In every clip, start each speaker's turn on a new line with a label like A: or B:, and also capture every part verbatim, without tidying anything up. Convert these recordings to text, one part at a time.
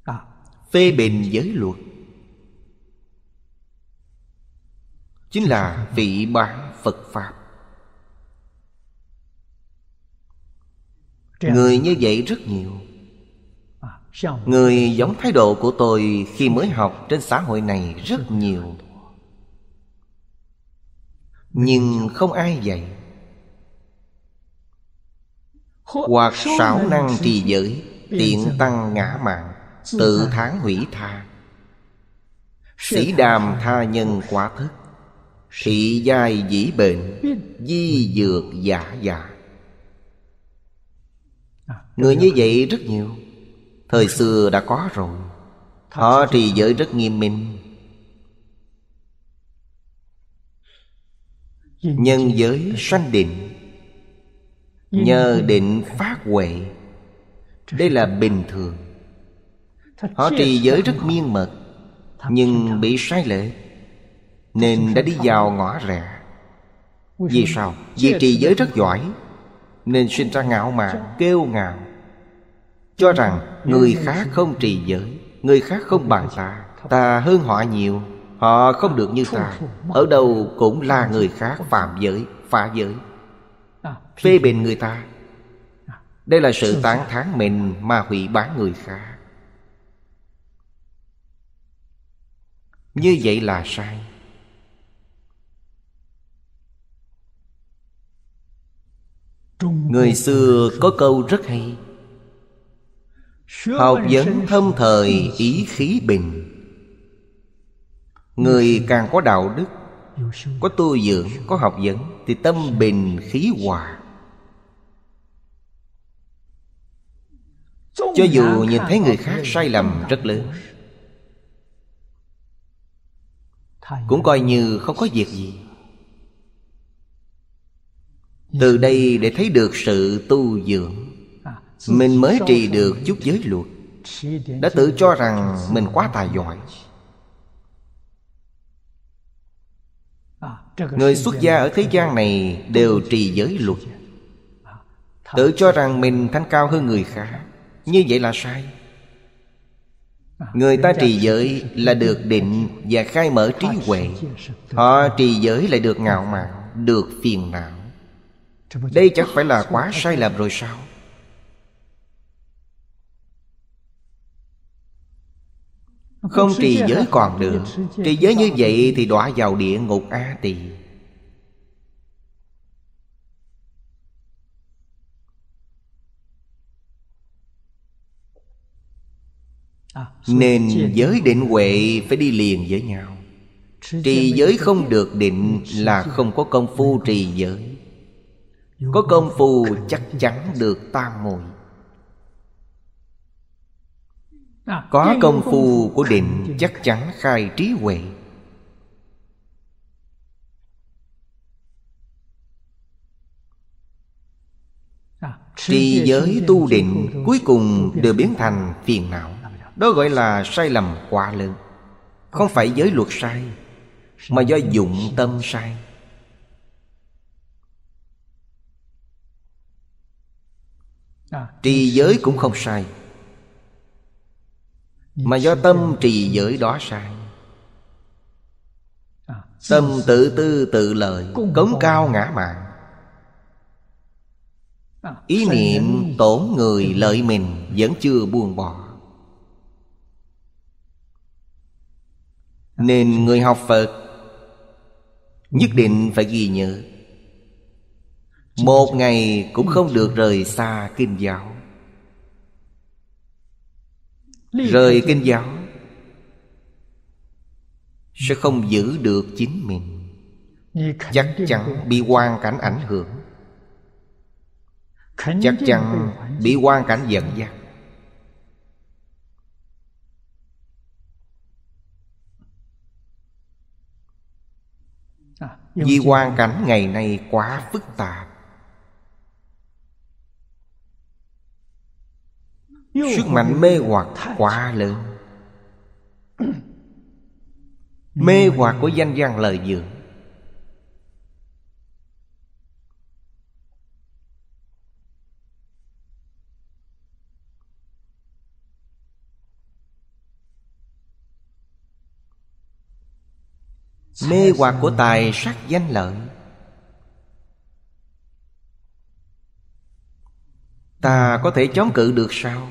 A: phê bình giới luật, chính là phỉ báng Phật Pháp. Người như vậy rất nhiều. Người giống thái độ của tôi khi mới học trên xã hội này rất nhiều. Nhưng không ai dạy. Hoặc xảo năng trì giới, tiện tăng ngã mạn, tự thán hủy tha, sĩ đàm tha nhân quả thức, thị giai dĩ bệnh, di dược giả giả. Người như vậy rất nhiều. Thời xưa đã có rồi. Họ trì giới rất nghiêm minh. Nhân giới sanh định, nhờ định phát huệ. Đây là bình thường. Họ trì giới rất miên mật, nhưng bị sai lệch, nên đã đi vào ngõ rẽ. Vì sao? Vì trì giới rất giỏi, nên sinh ra ngạo mạn, kiêu ngạo, cho rằng người khác không trì giới, người khác không bằng ta, ta hơn họ nhiều, họ không được như ta. Ở đâu cũng là người khác phạm giới, phá giới, phê bình người ta. Đây là sự tán thán mình mà hủy báng người khác. Như vậy là sai. Người xưa có câu rất hay: học vấn thâm thời ý khí bình. Người càng có đạo đức, có tu dưỡng, có học vấn, thì tâm bình khí hòa. Cho dù nhìn thấy người khác sai lầm rất lớn, cũng coi như không có việc gì. Từ đây để thấy được sự tu dưỡng. Mình mới trì được chút giới luật, đã tự cho rằng mình quá tài giỏi. Người xuất gia ở thế gian này đều trì giới luật, tự cho rằng mình thanh cao hơn người khác. Như vậy là sai. Người ta trì giới là được định và khai mở trí huệ. Họ trì giới lại được ngạo mạn, được phiền não. Đây chẳng phải là quá sai lầm rồi sao? Không trì giới còn được. Trì giới như vậy thì đọa vào địa ngục A Tỳ. Nên giới định huệ phải đi liền với nhau. Trì giới không được định là không có công phu trì giới. Có công phu chắc chắn được tam muội. Có công phu của định chắc chắn khai trí huệ. Trì giới tu định cuối cùng đều biến thành phiền não. Đó gọi là sai lầm quá lớn. Không phải giới luật sai, mà do dụng tâm sai. Trì giới cũng không sai, mà do tâm trì giới đó sai. Tâm tự tư tự lợi, cống cao ngã mạn, ý niệm tổn người lợi mình vẫn chưa buông bỏ. Nên người học Phật nhất định phải ghi nhớ, một ngày cũng không được rời xa kinh giáo. Rời kinh giáo sẽ không giữ được chính mình, chắc chắn bị hoàn cảnh ảnh hưởng, chắc chắn bị hoàn cảnh dẫn dắt. Vì hoàn cảnh ngày nay quá phức tạp, sức mạnh mê hoặc quá lớn. Mê hoặc của danh văn lời dưỡng, Mê hoặc của tài sắc danh lợi, ta có thể chống cự được sao?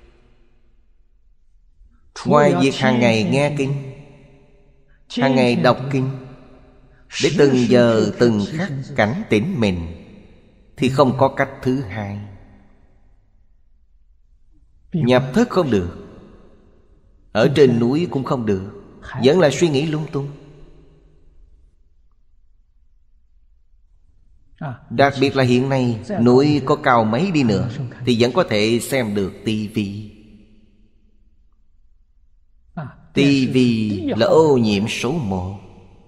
A: Ngoài việc hàng ngày nghe kinh, hàng ngày đọc kinh, để từng giờ từng khắc cảnh tỉnh mình, thì không có cách thứ hai. Nhập thất không được, ở trên núi cũng không được, vẫn là suy nghĩ lung tung. Đặc biệt là hiện nay, núi có cao mấy đi nữa thì vẫn có thể xem được tivi. Tivi là ô nhiễm số một.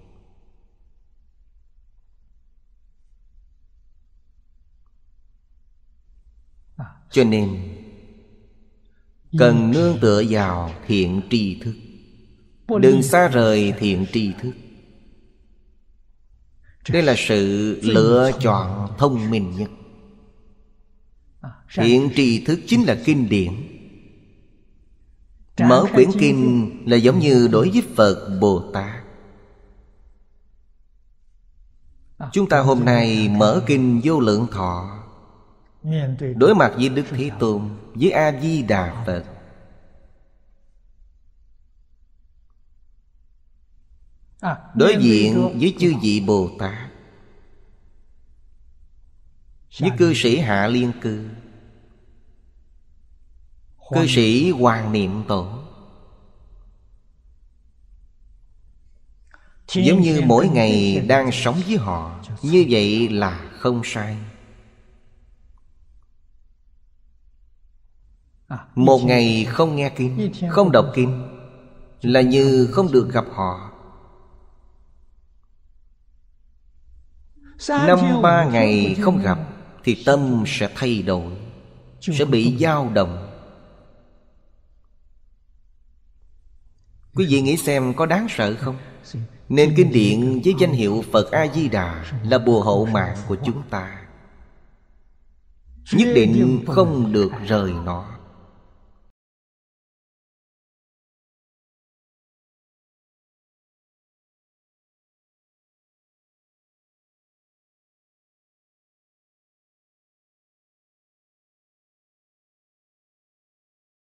A: Cho nên cần nương tựa vào thiện tri thức, đừng xa rời thiện tri thức. Đây là sự lựa chọn thông minh nhất. Thiện tri thức chính là kinh điển. Mở quyển kinh là giống như đối với Phật Bồ Tát. Chúng ta hôm nay mở kinh Vô Lượng Thọ, đối mặt với Đức Thế Tôn, với A-di-đà Phật, đối diện với chư vị Bồ Tát, với cư sĩ Hạ Liên Cư, cư sĩ Hoàng Niệm Tổ, giống như mỗi ngày đang sống với họ. Như vậy là không sai. Một ngày không nghe kinh, không đọc kinh, là như không được gặp họ. Năm ba ngày không gặp thì tâm sẽ thay đổi, sẽ bị dao động. Quý vị nghĩ xem có đáng sợ không? Nên kinh điển với danh hiệu Phật A-di-đà là bùa hộ mạng của chúng ta, nhất định không được rời nó.